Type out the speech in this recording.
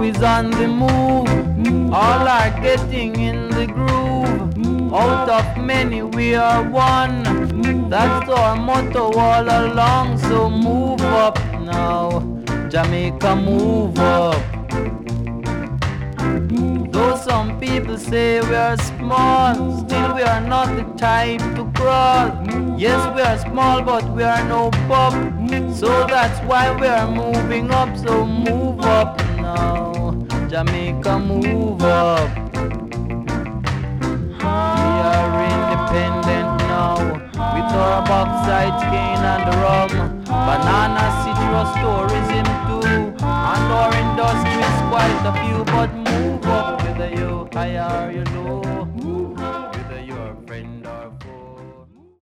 now is on the move. All are getting in the groove. Out of many we are one. That's our motto all along. So move up now, Jamaica, move up. Though some people say we are small, still we are not the type to crawl. Yes, we are small, but we are no pup. So that's why we are moving up. So move up now, Jamaica, move up. We are independent now, with our bauxite, cane and rum, banana, citrus, tourism too, and our industry is quite a few. But move up, whether you high or you low.